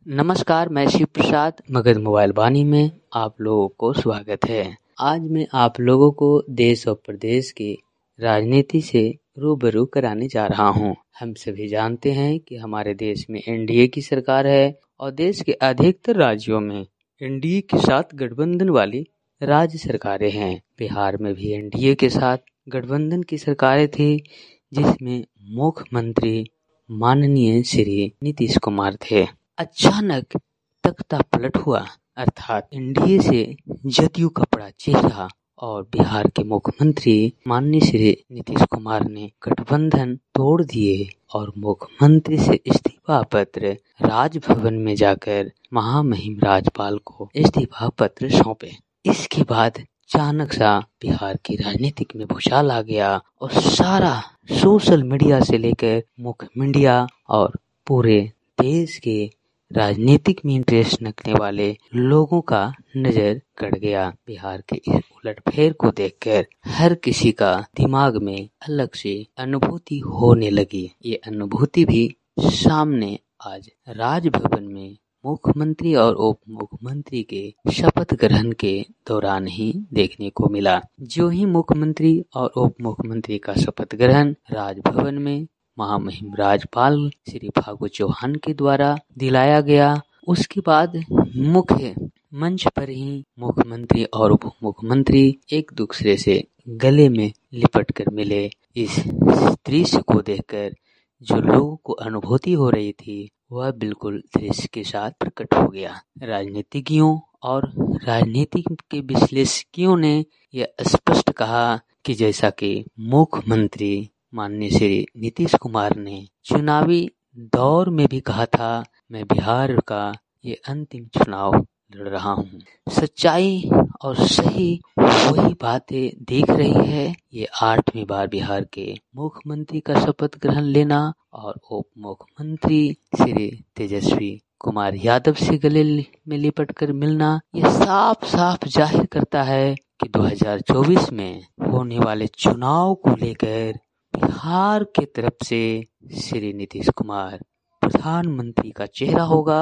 नमस्कार, मैं शिव प्रसाद मगध मोबाइल वाणी में आप लोगों को स्वागत है। आज मैं आप लोगों को देश और प्रदेश की राजनीति से रूबरू कराने जा रहा हूं। हम सभी जानते हैं कि हमारे देश में एनडीए की सरकार है और देश के अधिकतर राज्यों में एनडीए के साथ गठबंधन वाली राज्य सरकारें हैं। बिहार में भी एनडीए के साथ गठबंधन की सरकारें थी, जिसमें मुख्यमंत्री माननीय श्री नीतीश कुमार थे। अचानक तख्ता पलट हुआ, अर्थात एनडीए से जदयू का बड़ा चेहरा और बिहार के मुख्यमंत्री माननीय श्री नीतीश कुमार ने गठबंधन तोड़ दिए और मुख्यमंत्री से इस्तीफा पत्र राजभवन में जाकर महामहिम राज्यपाल को इस्तीफा पत्र सौंपे। इसके बाद अचानक सा बिहार की राजनीतिक में भूचाल आ गया और सारा सोशल मीडिया से लेकर मुख्य मीडिया और पूरे देश के राजनीतिक में इंटरेस्ट रखने वाले लोगों का नजर गड़ गया। बिहार के इस उलटफेर को देखकर हर किसी का दिमाग में अलग से अनुभूति होने लगी। ये अनुभूति भी सामने आज राजभवन में मुख्यमंत्री और उप मुख्यमंत्री के शपथ ग्रहण के दौरान ही देखने को मिला। जो ही मुख्यमंत्री और उप मुख्यमंत्री का शपथ ग्रहण राजभवन में महामहिम राज्यपाल श्री फागू चौहान के द्वारा दिलाया गया, उसके बाद मुख्य मंच पर ही मुख्यमंत्री और उप मुख्यमंत्री एक दूसरे से गले में लिपट कर मिले। इस दृश्य को देखकर जो लोगों को अनुभूति हो रही थी वह बिल्कुल दृश्य के साथ प्रकट हो गया। राजनीतिज्ञों और राजनीति के विश्लेषकों ने यह स्पष्ट कहा कि जैसा कि मुख्यमंत्री माननीय श्री नीतीश कुमार ने चुनावी दौर में भी कहा था, मैं बिहार का ये अंतिम चुनाव लड़ रहा हूँ। सच्चाई और सही वही बातें दिख रही है। ये 8वीं बार बिहार के मुख्यमंत्री का शपथ ग्रहण लेना और उप मुख्यमंत्री श्री तेजस्वी कुमार यादव से गले में लिपट कर मिलना, ये साफ साफ जाहिर करता है कि 2024 में होने वाले चुनाव को लेकर बिहार के तरफ से श्री नीतीश कुमार प्रधानमंत्री का चेहरा होगा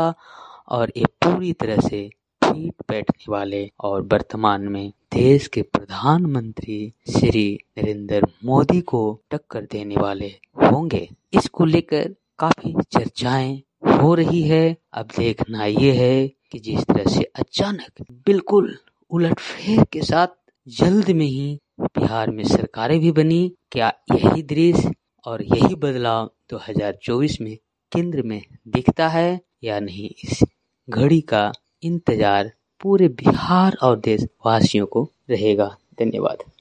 और ये पूरी तरह से ठीक बैठने वाले और वर्तमान में देश के प्रधानमंत्री श्री नरेंद्र मोदी को टक्कर देने वाले होंगे। इसको लेकर काफी चर्चाएं हो रही है। अब देखना ये है कि जिस तरह से अचानक बिल्कुल उलटफेर के साथ जल्द में ही बिहार में सरकारें भी बनी, क्या यही दृश्य और यही बदलाव 2024 में केंद्र में दिखता है या नहीं, इस घड़ी का इंतजार पूरे बिहार और देशवासियों को रहेगा। धन्यवाद।